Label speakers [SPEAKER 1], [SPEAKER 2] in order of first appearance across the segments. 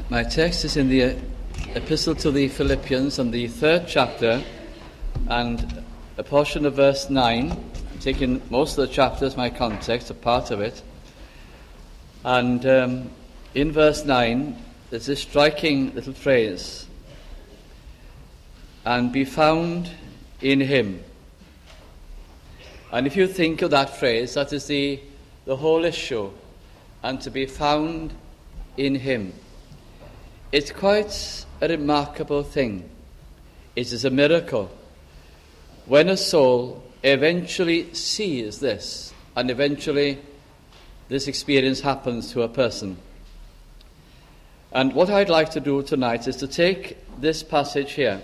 [SPEAKER 1] My text is in the Epistle to the Philippians on the 3rd chapter and a portion of verse 9. I'm taking most of the chapter as my context, a part of it. And in verse 9, there's this striking little phrase, "and be found in him." And if you think of that phrase, that is the whole issue, and to be found in him. It's quite a remarkable thing. It is a miracle when a soul eventually sees this, and eventually this experience happens to a person. And what I'd like to do tonight is to take this passage here,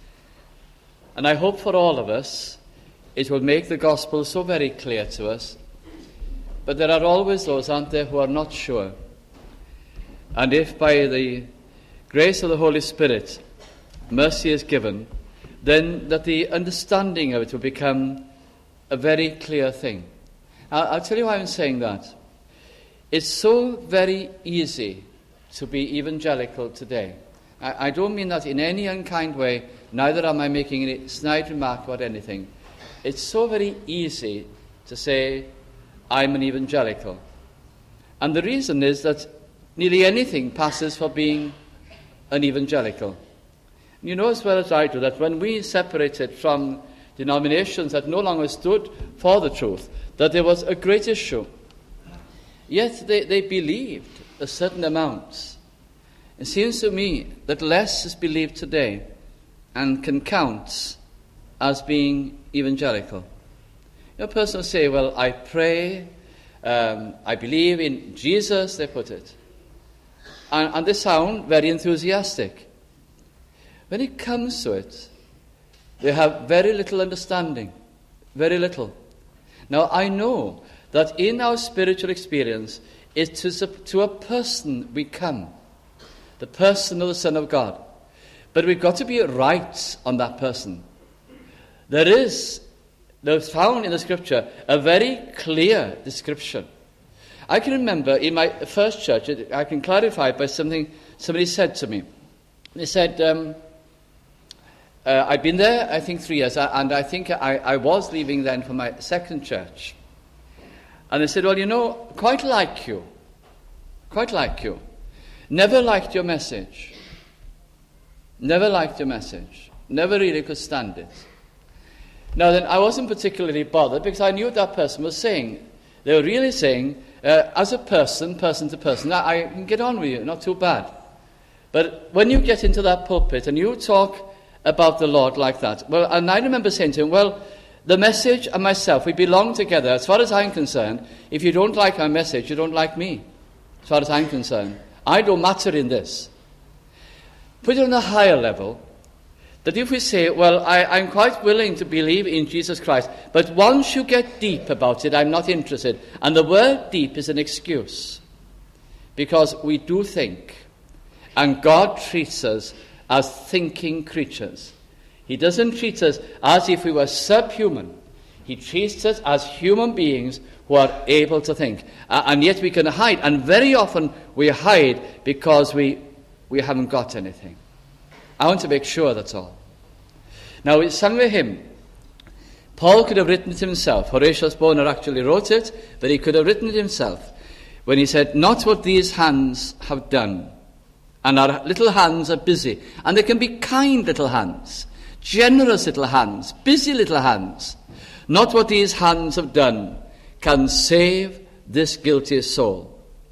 [SPEAKER 1] and I hope for all of us it will make the gospel so very clear to us. But there are always those, aren't there, who are not sure. And if by the grace of the Holy Spirit mercy is given, then that the understanding of it will become a very clear thing. I'll tell you why I'm saying that. It's so very easy to be evangelical today. I don't mean that in any unkind way, neither am I making any snide remark about anything. It's so very easy to say, I'm an evangelical. And the reason is that nearly anything passes for being an evangelical. You know as well as I do that when we separated from denominations that no longer stood for the truth, that there was a great issue. Yet they believed a certain amount. It seems to me that less is believed today and can count as being evangelical. A person will say, well, I pray, I believe in Jesus, they put it. And they sound very enthusiastic. When it comes to it, they have very little understanding. Very little. Now, I know that in our spiritual experience, it is to a person we come. The person of the Son of God. But we've got to be right on that person. There's found in the Scripture a very clear description. I can remember in my first church, I can clarify it by something somebody said to me. They said, I'd been there, I think, 3 years, and I think I was leaving then for my second church. And they said, well, you know, quite like you, never liked your message, never really could stand it. Now then, I wasn't particularly bothered because I knew what that person was saying. They were really saying, as a person to person, I can get on with you, not too bad. But when you get into that pulpit and you talk about the Lord like that, well, and I remember saying to him, well, the message and myself, we belong together. As far as I'm concerned, if you don't like my message, you don't like me. As far as I'm concerned, I don't matter in this. Put it on a higher level. That if we say, well, I'm quite willing to believe in Jesus Christ, but once you get deep about it, I'm not interested. And the word deep is an excuse. Because we do think. And God treats us as thinking creatures. He doesn't treat us as if we were subhuman. He treats us as human beings who are able to think. And yet we can hide. And very often we hide because we haven't got anything. I want to make sure that's all. Now, it's sung a hymn. Paul could have written it himself. Horatius Bonar actually wrote it, but he could have written it himself. When he said, not what these hands have done. And our little hands are busy. And they can be kind little hands, generous little hands, busy little hands. Not what these hands have done can save this guilty soul.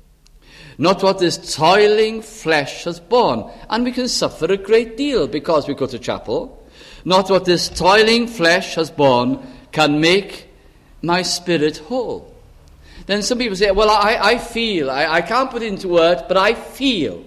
[SPEAKER 1] Not what this toiling flesh has borne. And we can suffer a great deal because we go to chapel. Not what this toiling flesh has borne can make my spirit whole. Then some people say, well, I feel. I can't put it into words, but I feel.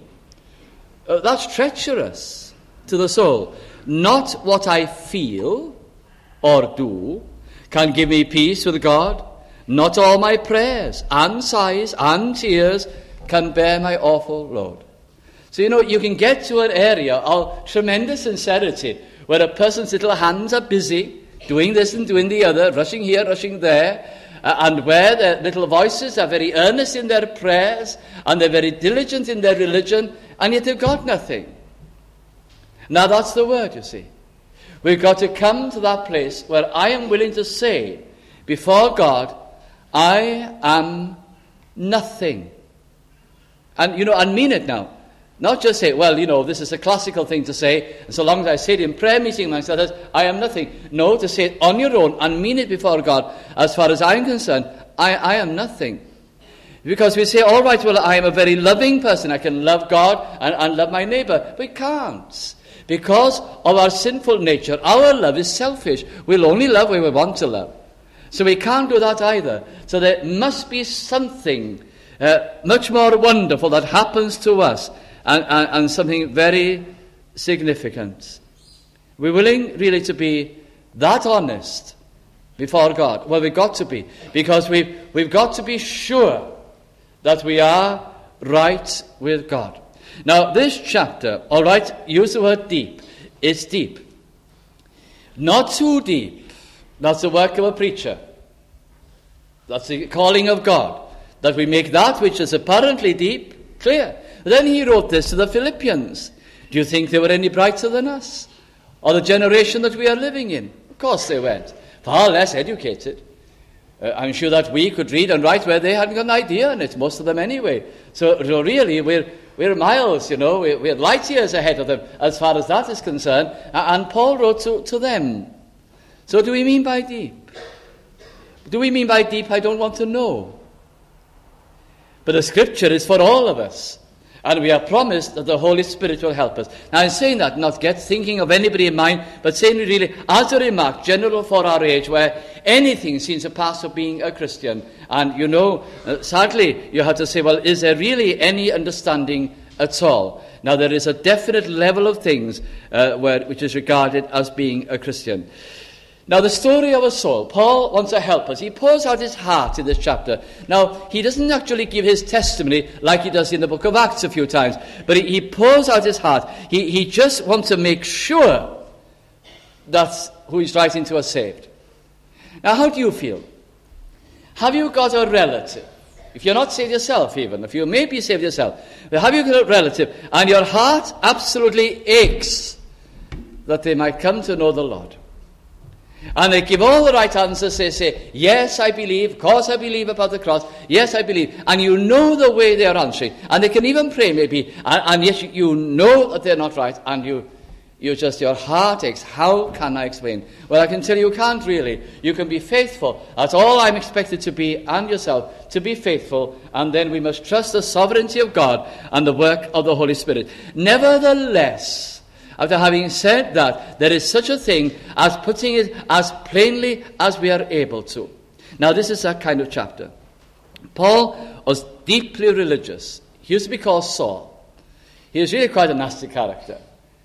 [SPEAKER 1] That's treacherous to the soul. Not what I feel or do can give me peace with God. Not all my prayers and sighs and tears can bear my awful load. So, you can get to an area of tremendous sincerity where a person's little hands are busy, doing this and doing the other, rushing here, rushing there, and where their little voices are very earnest in their prayers, and they're very diligent in their religion, and yet they've got nothing. Now that's the word, you see. We've got to come to that place where I am willing to say before God, I am nothing. And, and mean it now. Not just say, well, this is a classical thing to say, and so long as I say it in prayer meeting amongst others, I am nothing. No, to say it on your own and mean it before God, as far as I'm concerned, I am nothing. Because we say, all right, well, I am a very loving person. I can love God and love my neighbor. We can't. Because of our sinful nature, our love is selfish. We'll only love when we want to love. So we can't do that either. So there must be something much more wonderful that happens to us, and something very significant. We're willing really to be that honest before God. Well, we've got to be, because we've got to be sure that we are right with God. Now, this chapter, all right, use the word deep. It's deep. Not too deep. That's the work of a preacher. That's the calling of God, that we make that which is apparently deep clear. Then he wrote this to the Philippians. Do you think they were any brighter than us? Or the generation that we are living in? Of course they weren't. Far less educated. I'm sure that we could read and write where they hadn't got an idea, and it's most of them anyway. So really, we're miles, we're light years ahead of them as far as that is concerned. And Paul wrote to them. So do we mean by deep? Do we mean by deep, I don't want to know? But the Scripture is for all of us. And we are promised that the Holy Spirit will help us. Now, I'm saying that not thinking of anybody in mind, but saying really as a remark, general for our age, where anything seems to pass of being a Christian. And, sadly, you have to say, well, is there really any understanding at all? Now, there is a definite level of things which is regarded as being a Christian. Now, the story of a soul, Paul wants to help us. He pours out his heart in this chapter. Now, he doesn't actually give his testimony like he does in the book of Acts a few times, but he pours out his heart. He just wants to make sure that who he's writing to are saved. Now, how do you feel? Have you got a relative? If you're not saved yourself even, if you may be saved yourself, but have you got a relative and your heart absolutely aches that they might come to know the Lord? And they give all the right answers. They say, yes, I believe. Of course, I believe about the cross. Yes, I believe. And you know the way they are answering. And they can even pray, maybe. And yet you know that they're not right. And your heart aches. How can I explain? Well, I can tell you can't really. You can be faithful. That's all I'm expected to be, and yourself, to be faithful. And then we must trust the sovereignty of God and the work of the Holy Spirit. Nevertheless, after having said that, there is such a thing as putting it as plainly as we are able to. Now, this is that kind of chapter. Paul was deeply religious. He used to be called Saul. He was really quite a nasty character.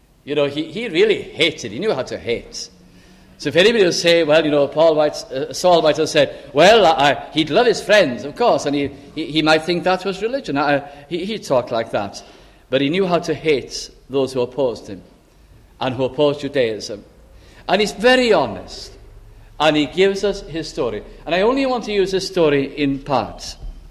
[SPEAKER 1] He really hated. He knew how to hate. So if anybody would say, well, Saul might have said, well, he'd love his friends, of course, and he might think that was religion. He talked like that. But he knew how to hate those who opposed him and who opposed Judaism. And he's very honest. And he gives us his story. And I only want to use this story in part.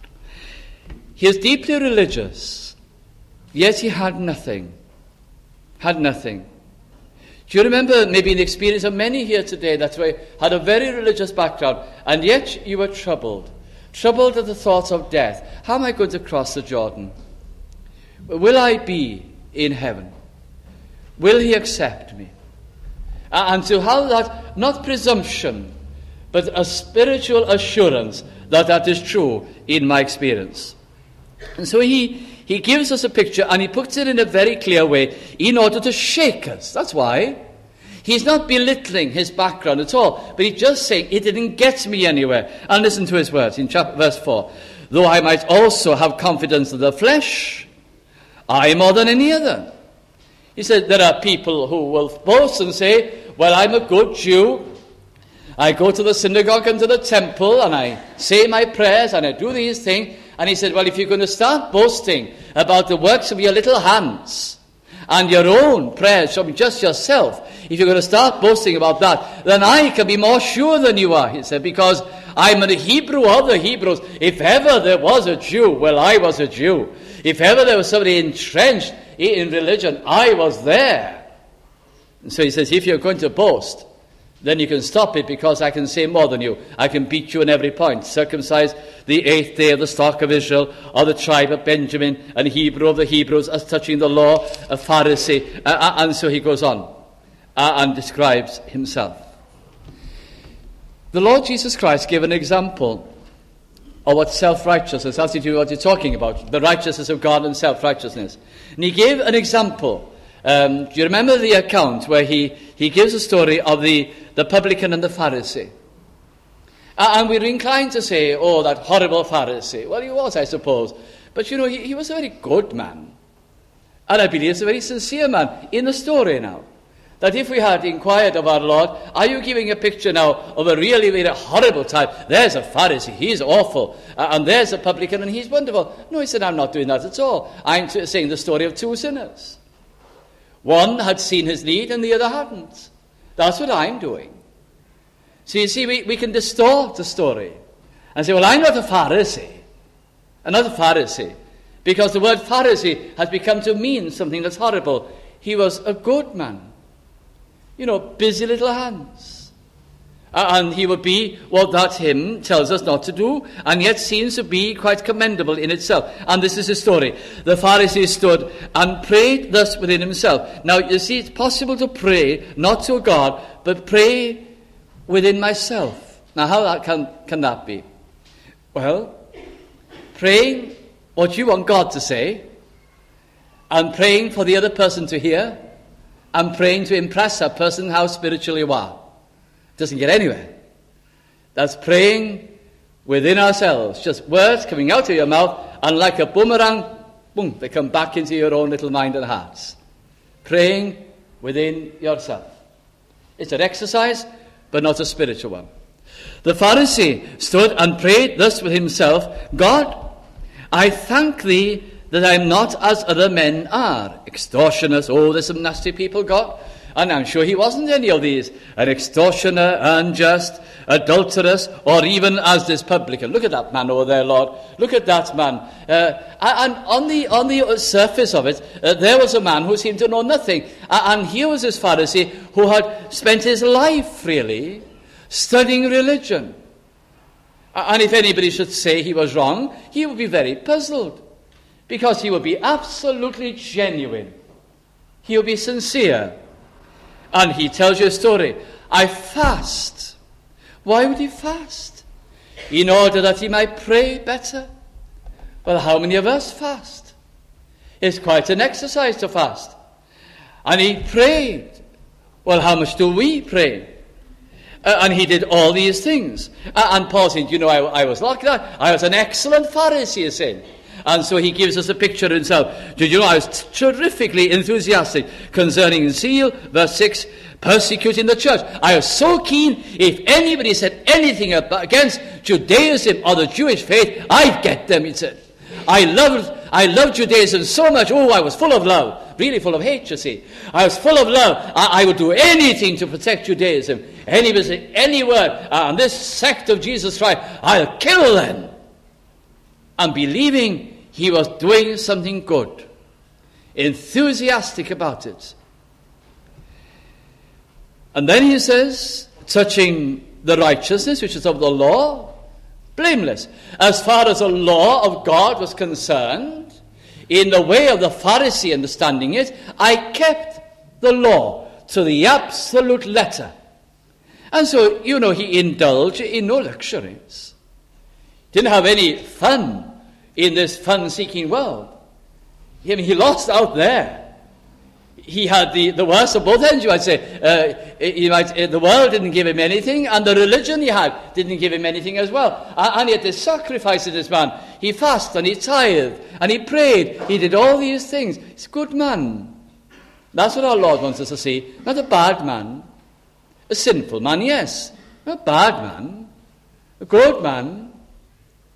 [SPEAKER 1] He is deeply religious, yet he had nothing. Had nothing. Do you remember maybe the experience of many here today that had a very religious background, and yet you were troubled? Troubled at the thoughts of death. How am I going to cross the Jordan? Will I be in heaven? Will he accept me? And to have that, not presumption, but a spiritual assurance that is true in my experience. And so he gives us a picture, and he puts it in a very clear way in order to shake us. That's why. He's not belittling his background at all, but he's just saying it didn't get me anywhere. And listen to his words in verse 4. Though I might also have confidence in the flesh, I more than any other. He said there are people who will boast and say, well, I'm a good Jew. I go to the synagogue and to the temple, and I say my prayers, and I do these things. And he said, well, if you're going to start boasting about the works of your little hands and your own prayers from just yourself, if you're going to start boasting about that, then I can be more sure than you are, he said, because I'm a Hebrew of the Hebrews. If ever there was a Jew, well, I was a Jew. If ever there was somebody entrenched in religion, I was there. And so he says, if you're going to boast, then you can stop it, because I can say more than you. I can beat you on every point. Circumcised the 8th day of the stock of Israel, of the tribe of Benjamin, and Hebrew of the Hebrews, as touching the law, a Pharisee. And so he goes on and describes himself. The Lord Jesus Christ gave an example of what self-righteousness, that's what you're talking about, the righteousness of God and self-righteousness. And he gave an example. Do you remember the account where he gives a story of the publican and the Pharisee? And we're inclined to say, oh, that horrible Pharisee. Well, he was, I suppose. But, he was a very good man. And I believe he's a very sincere man in the story now. That if we had inquired of our Lord, are you giving a picture now of a really, really horrible type? There's a Pharisee, he's awful. And there's a publican, and he's wonderful. No, he said, I'm not doing that at all. I'm saying the story of two sinners. One had seen his need and the other hadn't. That's what I'm doing. So you see, we can distort the story and say, well, I'm not a Pharisee. I'm not a Pharisee. Because the word Pharisee has become to mean something that's horrible. He was a good man. Busy little hands. And he would be what that hymn tells us not to do, and yet seems to be quite commendable in itself. And this is his story. The Pharisee stood and prayed thus within himself. Now, you see, it's possible to pray, not to God, but pray within myself. Now, how can that be? Well, praying what you want God to say, and praying for the other person to hear, and praying to impress that person how spiritual you are. Doesn't get anywhere. That's praying within ourselves. Just words coming out of your mouth, and like a boomerang, boom, they come back into your own little mind and hearts. Praying within yourself. It's an exercise, but not a spiritual one. The Pharisee stood and prayed thus with himself, God, I thank thee that I am not as other men are. Extortioners, there's some nasty people, God. And I'm sure he wasn't any of these. An extortioner, unjust, adulterous, or even as this publican. Look at that man over there, Lord. Look at that man. And on the surface of it, there was a man who seemed to know nothing. And here was this Pharisee who had spent his life, really, studying religion. And if anybody should say he was wrong, he would be very puzzled. Because he would be absolutely genuine. He would be sincere. And he tells you a story. I fast. Why would he fast? In order that he might pray better. Well, how many of us fast? It's quite an exercise to fast. And he prayed. Well, how much do we pray? And he did all these things. And Paul said, I was like that. I was an excellent Pharisee, he said. And so he gives us a picture of himself. Did you know I was terrifically enthusiastic concerning zeal, verse 6, persecuting the church. I was so keen, if anybody said anything against Judaism or the Jewish faith, I'd get them, he said. I loved Judaism so much. I was full of love. Really full of hate, you see. I was full of love. I would do anything to protect Judaism. Anybody say any word on this sect of Jesus Christ, I'll kill them. And believing he was doing something good, enthusiastic about it. And then he says, touching the righteousness which is of the law, blameless. As far as the law of God was concerned, in the way of the Pharisee understanding it, I kept the law to the absolute letter. And so, he indulged in no luxuries. Didn't have any fun in this fun-seeking world. He lost out there. He had the worst of both ends, you might say. The world didn't give him anything, and the religion he had didn't give him anything as well. And yet they sacrificed this man. He fasted, and he tithed, and he prayed. He did all these things. He's a good man. That's what our Lord wants us to see. Not a bad man. A sinful man, yes. Not a bad man. A good man.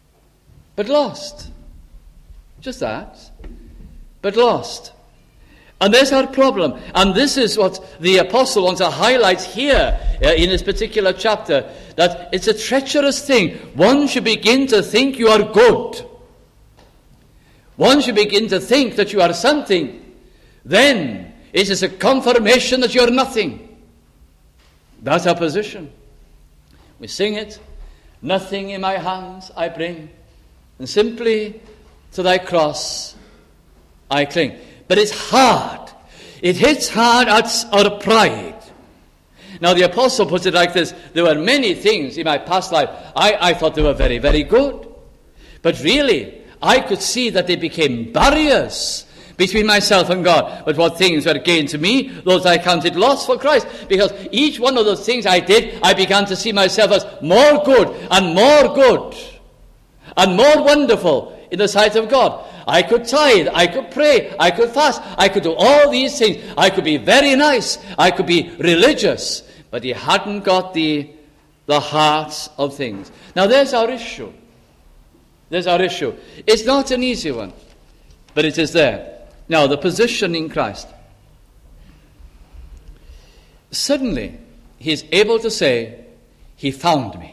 [SPEAKER 1] But lost. Just that. But lost. And there's our problem. And this is what the apostle wants to highlight here in this particular chapter, that it's a treacherous thing. One should begin to think you are good. One should begin to think that you are something. Then it is a confirmation that you are nothing. That's our position. We sing it. Nothing in my hands I bring, and simply to thy cross I cling. But it's hard. It hits hard at our pride. Now the apostle puts it like this: there were many things in my past life I thought they were very, very good. But really, I could see that they became barriers between myself and God. But what things were gained to me, those I counted loss for Christ. Because each one of those things I did, I began to see myself as more good and more wonderful in the sight of God. I could tithe, I could pray, I could fast, I could do all these things. I could be very nice, I could be religious, but he hadn't got the heart of things. Now there's our issue. It's not an easy one, but it is there. Now, the position in Christ. Suddenly, he is able to say, he found me.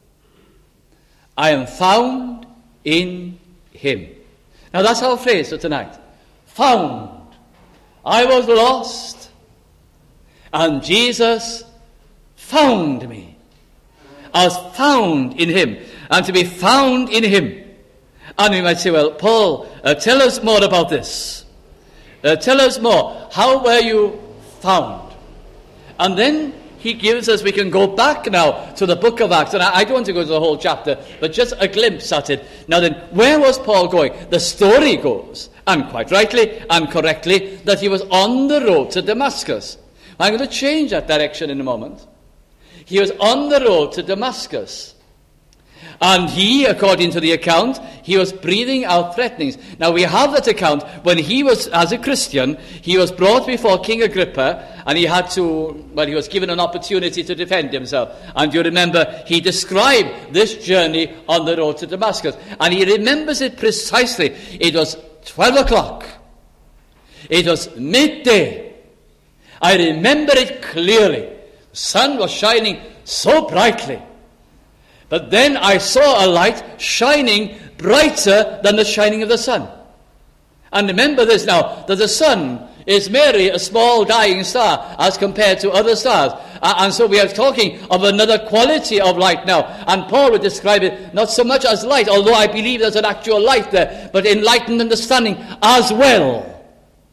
[SPEAKER 1] I am found in him. Now, that's our phrase for tonight. Found. I was lost, and Jesus found me. I was found in him, and to be found in him. And we might say, well, Paul, tell us more about this. Tell us more. How were you found? And then he gives us, we can go back now to the book of Acts. And I don't want to go to the whole chapter, but just a glimpse at it. Now then, where was Paul going? The story goes, and quite rightly and correctly, that he was on the road to Damascus. I'm going to change that direction in a moment. He was on the road to Damascus. And he, according to the account, he was breathing out threatenings. Now we have that account when he was, as a Christian, he was brought before King Agrippa, and he was given an opportunity to defend himself. And you remember, he described this journey on the road to Damascus. And he remembers it precisely. It was 12 o'clock. It was midday. I remember it clearly. The sun was shining so brightly. But then I saw a light shining brighter than the shining of the sun. And remember this now, that the sun is merely a small dying star as compared to other stars. And so we are talking of another quality of light now. And Paul would describe it not so much as light, although I believe there's an actual light there, but enlightened understanding as well.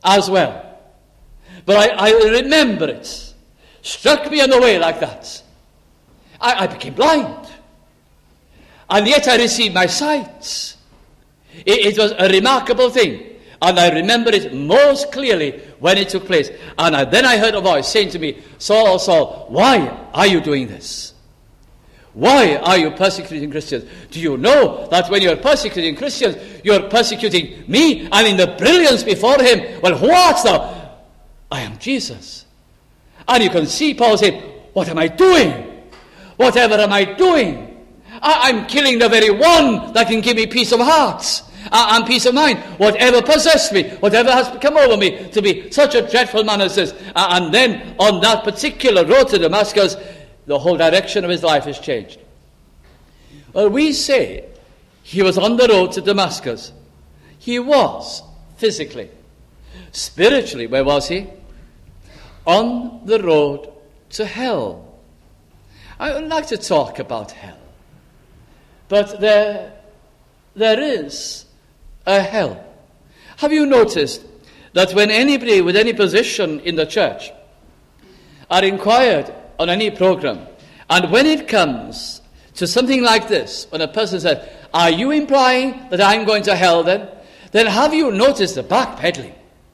[SPEAKER 1] But I remember it. Struck me in the way like that. I became blind. And yet I received my sight. It was a remarkable thing. And I remember it most clearly when it took place. And then I heard a voice saying to me, Saul, Saul, why are you doing this? Why are you persecuting Christians? Do you know that when you're persecuting Christians, you're persecuting me? And in the brilliance before him, well, who art thou? I am Jesus. And you can see Paul saying, what am I doing? Whatever am I doing? I'm killing the very one that can give me peace of heart and peace of mind. Whatever possessed me, whatever has come over me to be such a dreadful man as this. And then on that particular road to Damascus, the whole direction of his life is changed. Well, we say he was on the road to Damascus. He was physically. Spiritually, where was he? On the road to hell. I would like to talk about hell. But there is a hell. Have you noticed that when anybody with any position in the church are inquired on any program, and when it comes to something like this, when a person says, are you implying that I'm going to hell then have you noticed the backpedaling?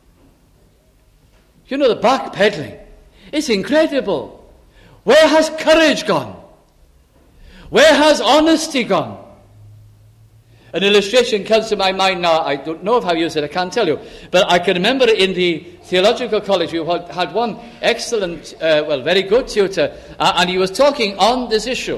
[SPEAKER 1] You know, the backpedaling. It's incredible. Where has courage gone? Where has honesty gone? An illustration comes to my mind now. I don't know if I've used it, I can't tell you. But I can remember in the theological college we had one excellent, very good tutor, and he was talking on this issue.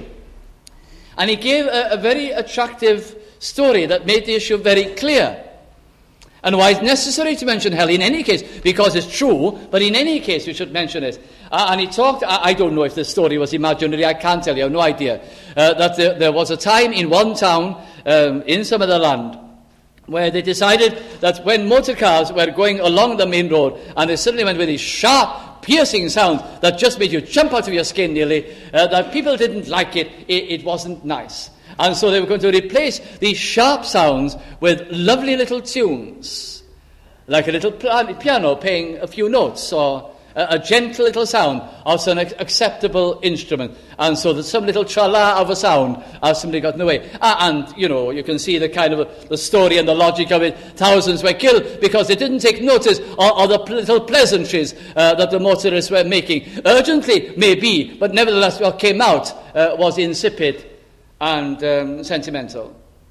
[SPEAKER 1] And he gave a very attractive story that made the issue very clear. And why it's necessary to mention hell in any case, because it's true, but in any case we should mention it. And he talked, I don't know if the story was imaginary, I can't tell you, I have no idea, that there was a time in one town in some other land where they decided that when motor cars were going along the main road and they suddenly went with these sharp, piercing sounds that just made you jump out of your skin nearly, that people didn't like it, it wasn't nice. And so they were going to replace these sharp sounds with lovely little tunes, like a little piano playing a few notes, or a gentle little sound of some acceptable instrument. And so that some little tra-la of a sound has simply got in the way. And, you can see the kind of the story and the logic of it. Thousands were killed because they didn't take notice of the little pleasantries that the motorists were making. Urgently, maybe, but nevertheless what came out was insipid and sentimental.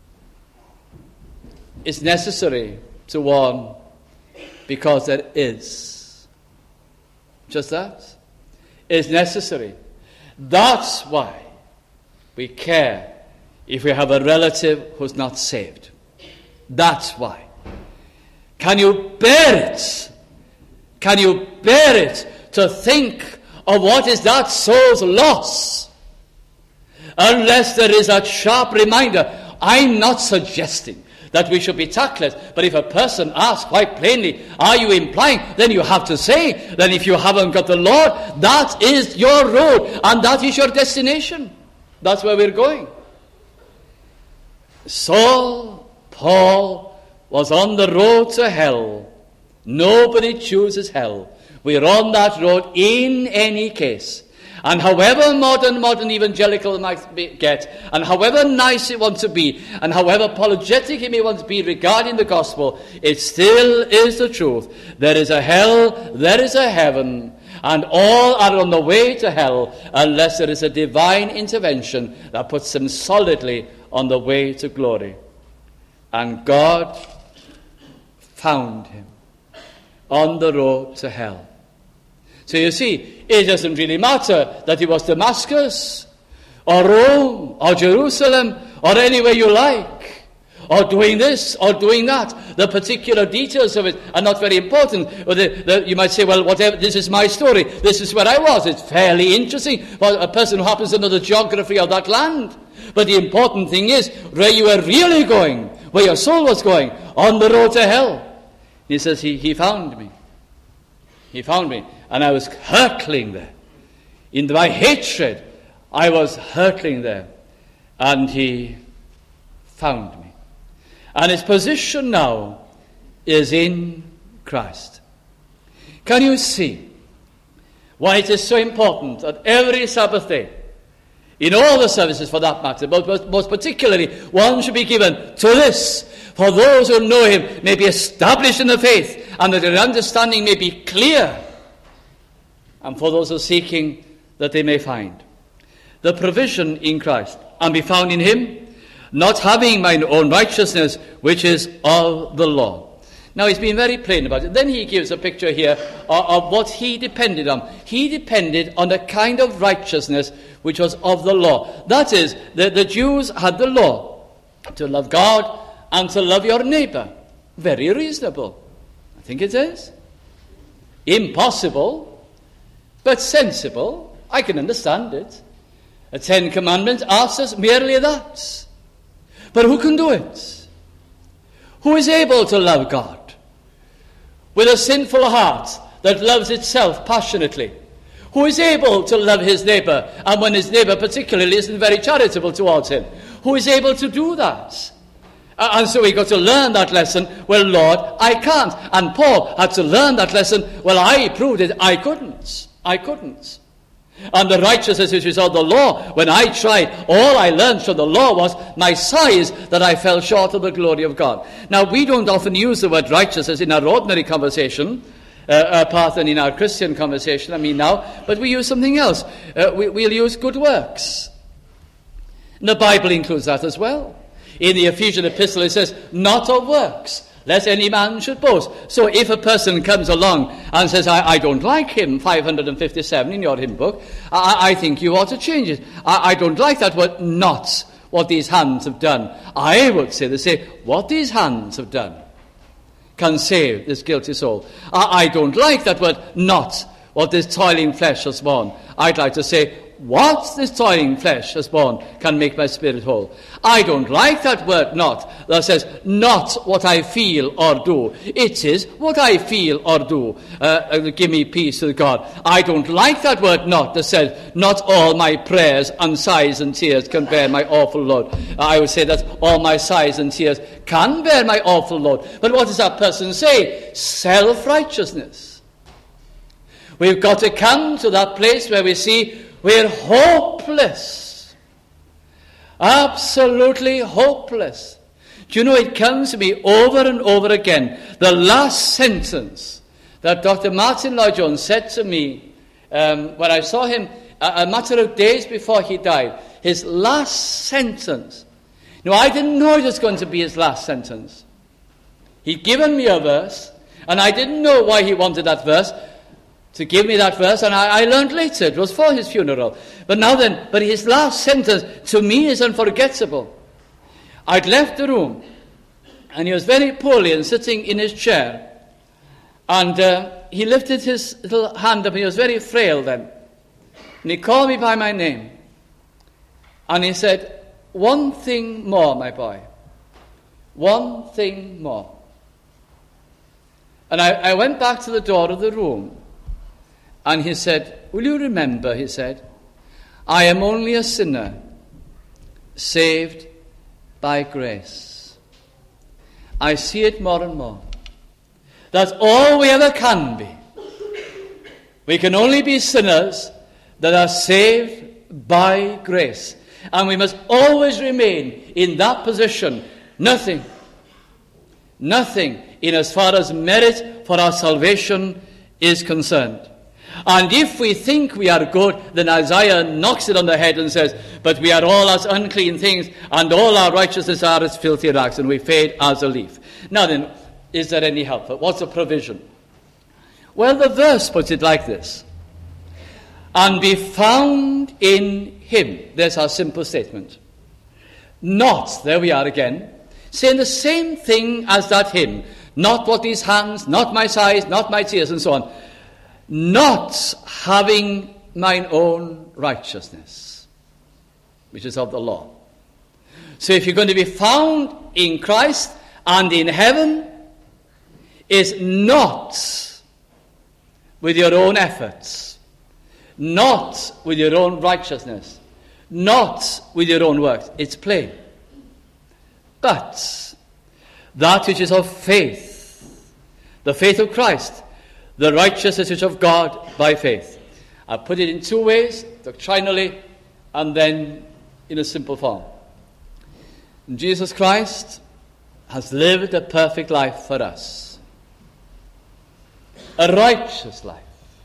[SPEAKER 1] It's necessary to warn because there is. Just that. It's necessary. That's why we care if we have a relative who's not saved. That's why. Can you bear it? Can you bear it to think of what is that soul's loss? Unless there is a sharp reminder. I'm not suggesting that we should be tactless, but if a person asks quite plainly, are you implying? Then you have to say, then if you haven't got the Lord, that is your road, and that is your destination. That's where we're going. Paul was on the road to hell. Nobody chooses hell. We're on that road in any case. And however modern evangelical might get, and however nice it wants to be, and however apologetic it may want to be regarding the gospel, it still is the truth. There is a hell, there is a heaven, and all are on the way to hell unless there is a divine intervention that puts them solidly on the way to glory. And God found him on the road to hell. So you see, it doesn't really matter that it was Damascus, or Rome, or Jerusalem, or anywhere you like, or doing this, or doing that. The particular details of it are not very important. You might say, well, whatever, this is my story, this is where I was. It's fairly interesting for a person who happens to know the geography of that land. But the important thing is where you were really going, where your soul was going, on the road to hell. He says, he found me. He found me. And I was hurtling there. In my hatred, I was hurtling there. And he found me. And his position now is in Christ. Can you see why it is so important that every Sabbath day, in all the services for that matter, but most particularly, one should be given to this, for those who know him may be established in the faith, and that their understanding may be clear, and for those who are seeking, that they may find the provision in Christ, and be found in him, not having mine own righteousness, which is of the law. Now, he's been very plain about it. Then he gives a picture here of what he depended on. He depended on a kind of righteousness which was of the law. That is, the Jews had the law to love God and to love your neighbor. Very reasonable. I think it is. Impossible, but sensible. I can understand it. The Ten Commandments asks us merely that. But who can do it? Who is able to love God with a sinful heart that loves itself passionately? Who is able to love his neighbor, and when his neighbor particularly isn't very charitable towards him? Who is able to do that? And so we got to learn that lesson. Well, Lord, I can't. And Paul had to learn that lesson. Well, I proved it. I couldn't. And the righteousness which is of the law, when I tried, all I learned from the law was my size, that I fell short of the glory of God. Now, we don't often use the word righteousness in our ordinary conversation, apart than in our Christian conversation, but we use something else. We'll use good works. And the Bible includes that as well. In the Ephesian epistle it says, not of works, lest any man should boast. So if a person comes along and says, I don't like hymn 557 in your hymn book, I think you ought to change it. I don't like that word, not what these hands have done. I would say, what these hands have done. can save this guilty soul. I don't like that word, not what this toiling flesh has borne. I'd like to say, what this toiling flesh has borne can make my spirit whole. I don't like that word, not, that says, not what I feel or do. It is what I feel or do. Give me peace with God. I don't like that word, not, that says, not all my prayers and sighs and tears can bear my awful load. I would say that all my sighs and tears can bear my awful load. But what does that person say? Self-righteousness. We've got to come to that place where we see we're hopeless. Absolutely hopeless. Do you know, it comes to me over and over again. The last sentence that Dr. Martin Lloyd-Jones said to me when I saw him a matter of days before he died. His last sentence. No, I didn't know it was going to be his last sentence. He'd given me a verse, and I didn't know why he wanted that verse, to give me that verse, and I learned later it was for his funeral. But his last sentence to me is unforgettable. I'd left the room, and he was very poorly and sitting in his chair, and he lifted his little hand up, and he was very frail then, and he called me by my name, and he said, "One thing more, my boy, one thing more." And I went back to the door of the room, and he said, "Will you remember," he said, "I am only a sinner, saved by grace." I see it more and more. That's all we ever can be. We can only be sinners that are saved by grace. And we must always remain in that position. Nothing in as far as merit for our salvation is concerned. And if we think we are good, then Isaiah knocks it on the head and says, "But we are all as unclean things, and all our righteousness are as filthy rags, and we fade as a leaf." Now then, is there any help? What's the provision? Well, the verse puts it like this: "And be found in him." There's our simple statement. Not, there we are again, saying the same thing as that hymn. Not what these hands, not my sighs, not my tears, and so on. Not having mine own righteousness, which is of the law. So if you're going to be found in Christ and in heaven, is not with your own efforts, not with your own righteousness, not with your own works. It's plain. But that which is of faith, the faith of Christ, the righteousness which of God by faith. I put it in two ways, doctrinally and then in a simple form. Jesus Christ has lived a perfect life for us, a righteous life.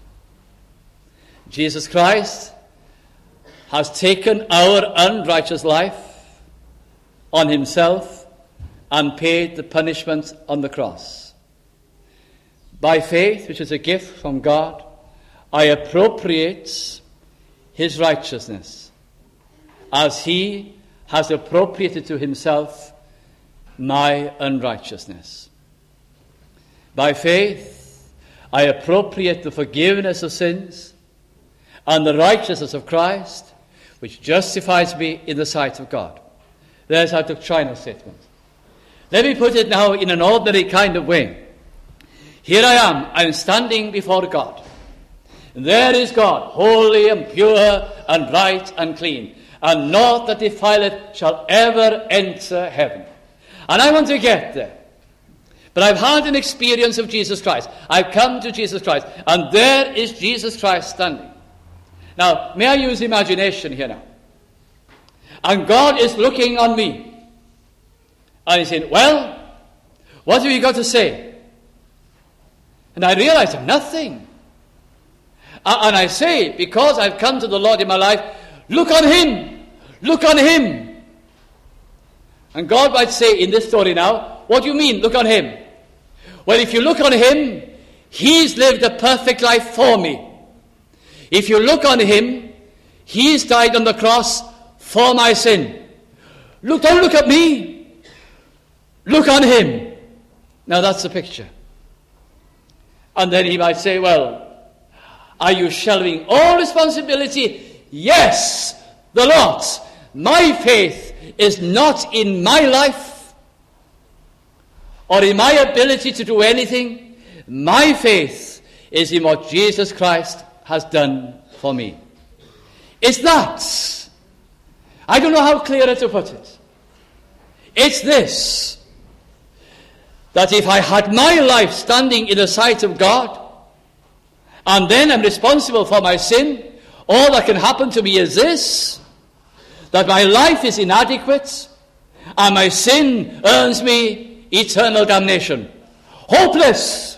[SPEAKER 1] Jesus Christ has taken our unrighteous life on himself and paid the punishment on the cross. By faith, which is a gift from God, I appropriate his righteousness as he has appropriated to himself my unrighteousness. By faith, I appropriate the forgiveness of sins and the righteousness of Christ, which justifies me in the sight of God. There's our doctrinal statement. Let me put it now in an ordinary kind of way. Here I am, I'm standing before God. And there is God, holy and pure and right and clean, and naught that defileth shall ever enter heaven. And I want to get there. But I've had an experience of Jesus Christ. I've come to Jesus Christ, and there is Jesus Christ standing. Now, may I use imagination here now? And God is looking on me. And he's saying, "Well, what have you got to say?" And I realize nothing. And I say, because I've come to the Lord in my life, "Look on him! Look on him!" And God might say in this story now, "What do you mean, look on him?" Well, if you look on him, he's lived a perfect life for me. If you look on him, he's died on the cross for my sin. Don't look at me. Look on him. Now that's the picture. And then he might say, well, are you shelving all responsibility? Yes, the Lord's. My faith is not in my life or in my ability to do anything. My faith is in what Jesus Christ has done for me. It's that. I don't know how clearer to put it. It's this. That if I had my life standing in the sight of God, and then I'm responsible for my sin, all that can happen to me is this, that my life is inadequate, and my sin earns me eternal damnation. Hopeless.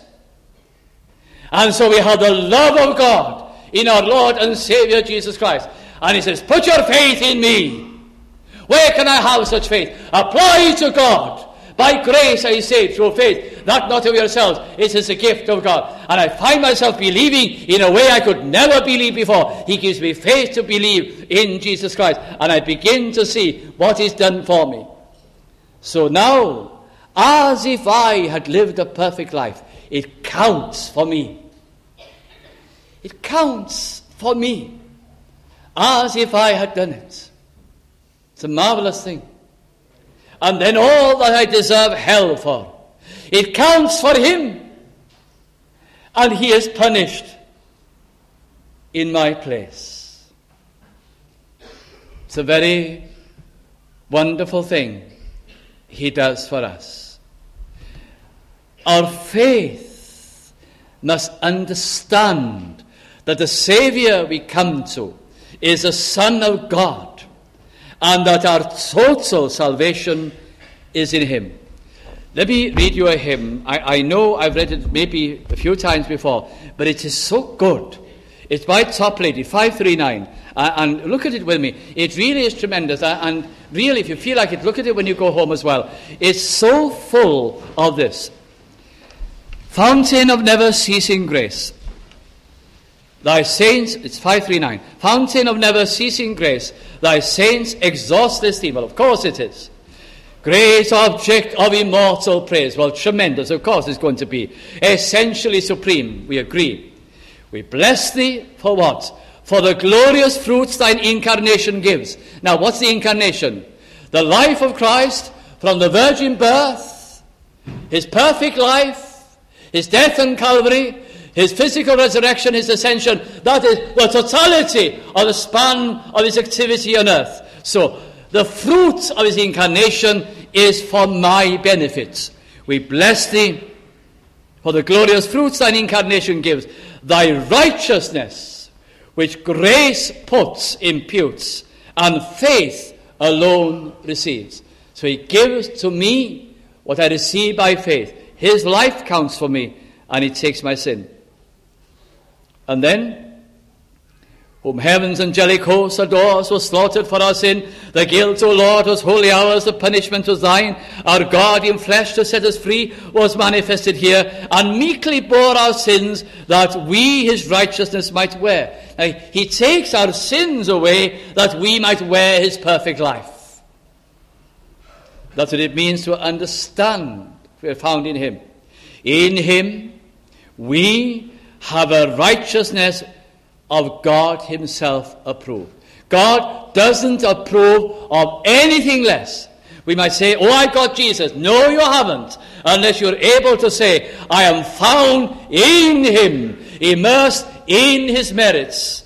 [SPEAKER 1] And so we have the love of God in our Lord and Savior Jesus Christ. And he says, put your faith in me. Where can I have such faith? Apply to God. By grace I say, through faith, that not of yourselves, it is a gift of God. And I find myself believing in a way I could never believe before. He gives me faith to believe in Jesus Christ. And I begin to see what He's done for me. So now, as if I had lived a perfect life, it counts for me. It counts for me. As if I had done it. It's a marvelous thing. And then all that I deserve hell for, it counts for Him. And He is punished in my place. It's a very wonderful thing He does for us. Our faith must understand that the Savior we come to is the Son of God, and that our total salvation is in Him. Let me read you a hymn. I know I've read it maybe a few times before, but it is so good. It's by Toplady, 539. And look at it with me. It really is tremendous. And really, if you feel like it, look at it when you go home as well. It's so full of this. Fountain of never-ceasing grace. Thy saints, it's 539. Fountain of never-ceasing grace, thy saints exhaust this theme. Well, of course it is. Great object of immortal praise. Well, tremendous, of course it's going to be. Essentially supreme, we agree. We bless thee for what? For the glorious fruits thine incarnation gives. Now, what's the incarnation? The life of Christ from the virgin birth, His perfect life, His death on Calvary, His physical resurrection, His ascension. That is the totality of the span of His activity on earth. So, the fruit of His incarnation is for my benefit. We bless thee for the glorious fruits thine incarnation gives. Thy righteousness, which grace puts, imputes, and faith alone receives. So He gives to me what I receive by faith. His life counts for me, and He takes my sin. And then, whom heaven's angelic host adores, was slaughtered for our sin. The guilt, O Lord, was wholly ours, the punishment was thine. Our God in flesh to set us free was manifested here, and meekly bore our sins, that we His righteousness might wear. Now, He takes our sins away, that we might wear His perfect life. That's what it means to understand we are found in Him. In Him, we have a righteousness of God Himself approved. God doesn't approve of anything less. We might say, oh, I got Jesus. No, you haven't. Unless you're able to say, I am found in Him, immersed in His merits.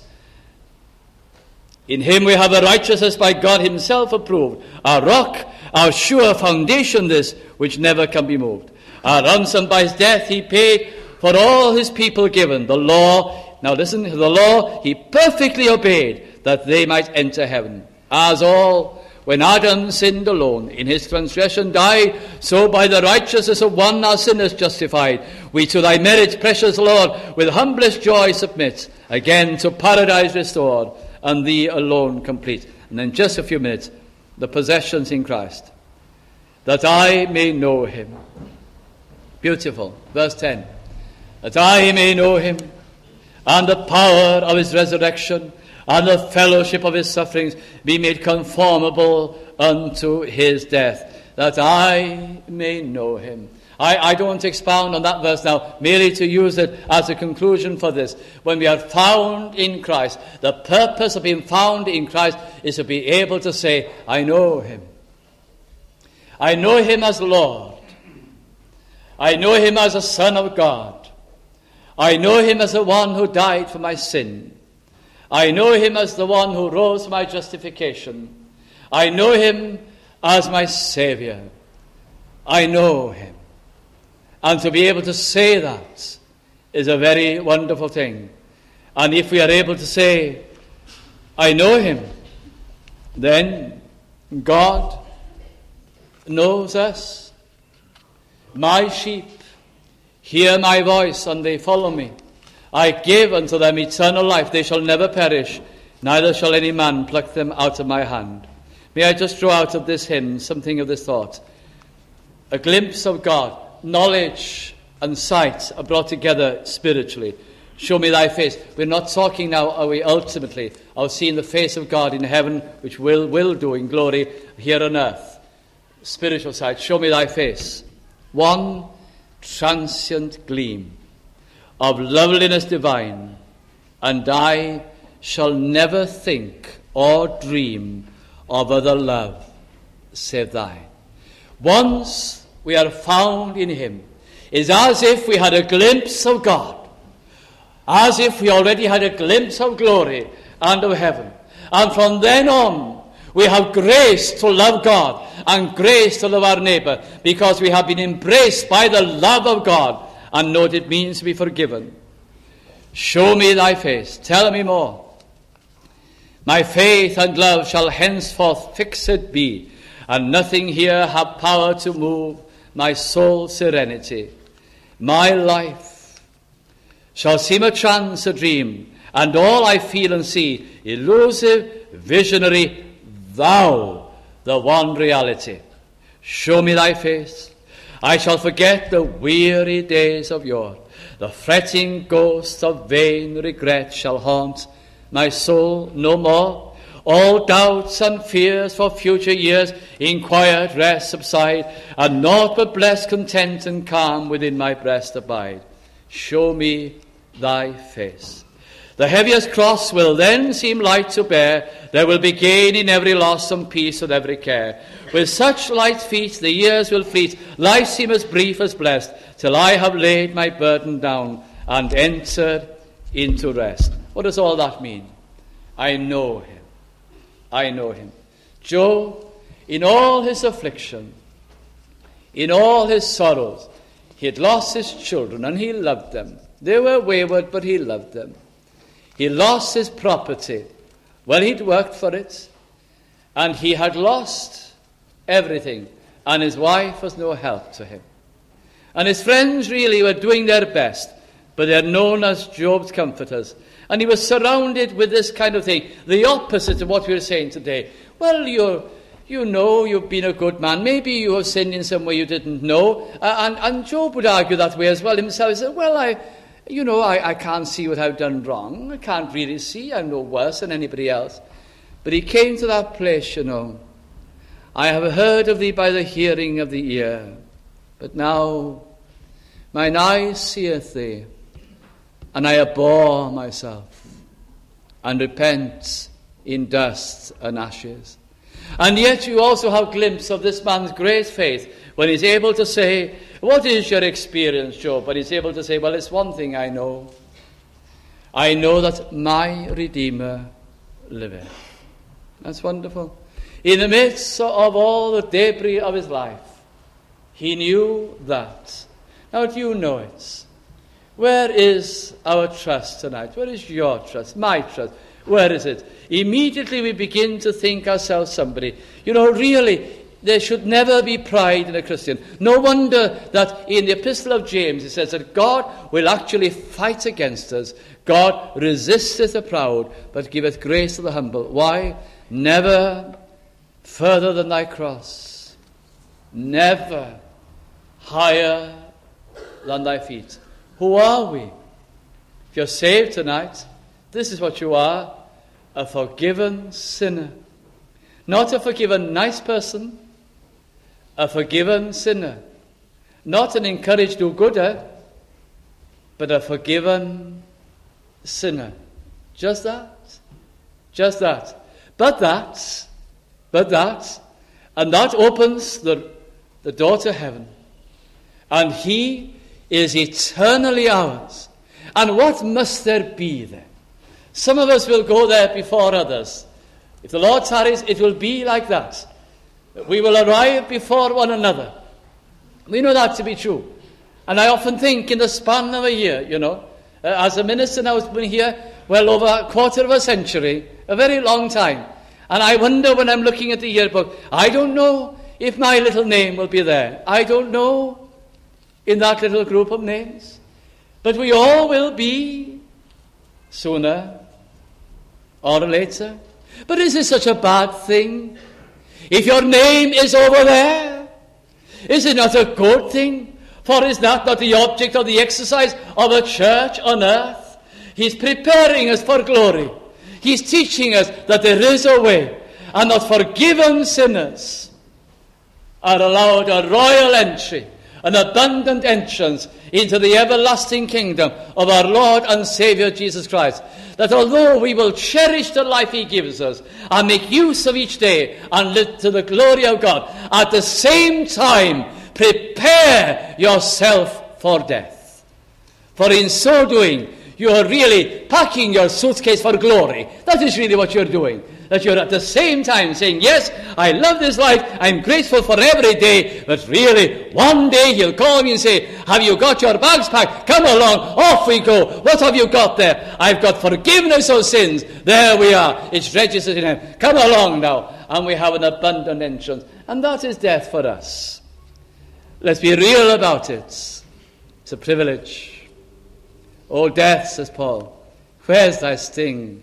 [SPEAKER 1] In Him we have a righteousness by God Himself approved. Our rock, our sure foundation this, which never can be moved. Our ransom by His death He paid, for all His people given. The law, now listen, the law He perfectly obeyed, that they might enter heaven. As all, when Adam sinned alone, in his transgression died, so by the righteousness of one are sinners justified. We to thy merits, precious Lord, with humblest joy submit, again to paradise restored, and thee alone complete. And then just a few minutes, the possessions in Christ, that I may know Him. Beautiful. Verse 10. That I may know Him, and the power of His resurrection, and the fellowship of His sufferings, be made conformable unto His death, that I may know Him. I don't want to expound on that verse now, merely to use it as a conclusion for this. When we are found in Christ, the purpose of being found in Christ is to be able to say, I know him. I know him as Lord. I know him as a Son of God. I know him as the one who died for my sin. I know him as the one who rose for my justification. I know him as my Savior. I know him. And to be able to say that is a very wonderful thing. And if we are able to say, I know him, then God knows us. My sheep hear my voice, and they follow me. I give unto them eternal life. They shall never perish, neither shall any man pluck them out of my hand. May I just draw out of this hymn something of this thought. A glimpse of God. Knowledge and sight are brought together spiritually. Show me thy face. We're not talking now, are we, ultimately, of seeing the face of God in heaven, which will do in glory here on earth. Spiritual sight. Show me thy face. One transient gleam of loveliness divine, and I shall never think or dream of other love save thine. Once we are found in him, is as if we had a glimpse of God, as if we already had a glimpse of glory and of heaven. And from then on, we have grace to love God and grace to love our neighbor, because we have been embraced by the love of God and know what it means to be forgiven. Show me thy face. Tell me more. My faith and love shall henceforth fixed be, and nothing here have power to move my soul's serenity. My life shall seem a trance, a dream, and all I feel and see, elusive, visionary, thou, the one reality. Show me thy face. I shall forget the weary days of yore. The fretting ghosts of vain regret shall haunt my soul no more. All doubts and fears for future years in quiet rest subside, and naught but blessed content and calm within my breast abide. Show me thy face. The heaviest cross will then seem light to bear. There will be gain in every loss and peace with every care. With such light feet the years will fleet. Life seem as brief as blessed, till I have laid my burden down and entered into rest. What does all that mean? I know him. I know him. Job, in all his affliction, in all his sorrows, he had lost his children and he loved them. They were wayward, but he loved them. He lost his property. Well, he'd worked for it, and he had lost everything, and his wife was no help to him. And his friends really were doing their best, but they're known as Job's comforters. And he was surrounded with this kind of thing, the opposite of what we were saying today. Well, you know you've been a good man. Maybe you have sinned in some way you didn't know. And Job would argue that way as well himself. He said, well, I can't see what I've done wrong. I can't really see. I'm no worse than anybody else. But he came to that place, I have heard of thee by the hearing of the ear. But now mine eye seeth thee, and I abhor myself, and repent in dust and ashes. And yet you also have a glimpse of this man's great faith when he's able to say, what is your experience, Job? But he's able to say, well, it's one thing I know. I know that my Redeemer liveth. That's wonderful. In the midst of all the debris of his life, he knew that. Now, do you know it? Where is our trust tonight? Where is your trust? My trust? Where is it? Immediately we begin to think ourselves somebody. Really, there should never be pride in a Christian. No wonder that in the Epistle of James it says that God will actually fight against us. God resisteth the proud, but giveth grace to the humble. Why? Never further than thy cross. Never higher than thy feet. Who are we? If you're saved tonight, this is what you are, a forgiven sinner. Not a forgiven nice person, a forgiven sinner. not an encouraged do-gooder, but a forgiven sinner. Just that. Just that. But that, and that opens the door to heaven. And he is eternally ours. And what must there be there? Some of us will go there before others. If the Lord tarries, it will be like that. We will arrive before one another. We know that to be true. And I often think in the span of a year, as a minister now, I've been here well over a quarter of a century, a very long time. And I wonder when I'm looking at the yearbook, I don't know if my little name will be there. I don't know in that little group of names. But we all will be sooner or later. But is it such a bad thing? If your name is over there, is it not a good thing? For is that not the object of the exercise of a church on earth? He's preparing us for glory. He's teaching us that there is a way, and that forgiven sinners are allowed a royal entry, an abundant entrance into the everlasting kingdom of our Lord and Saviour Jesus Christ. That although we will cherish the life he gives us and make use of each day and live to the glory of God, at the same time prepare yourself for death. For in so doing, you are really packing your suitcase for glory. That is really what you're doing. That you're at the same time saying, yes, I love this life, I'm grateful for every day, but really, one day he'll call me and say, have you got your bags packed? Come along, off we go. What have you got there? I've got forgiveness of sins. There we are. It's registered in heaven. Come along now. And we have an abundant entrance. And that is death for us. Let's be real about it. It's a privilege. O death, says Paul, where's thy sting?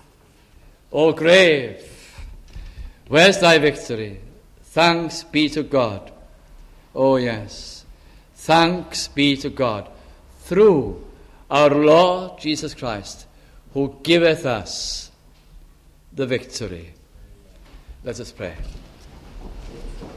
[SPEAKER 1] O grave, where's thy victory? Thanks be to God. Oh yes, thanks be to God through our Lord Jesus Christ, who giveth us the victory. Let us pray.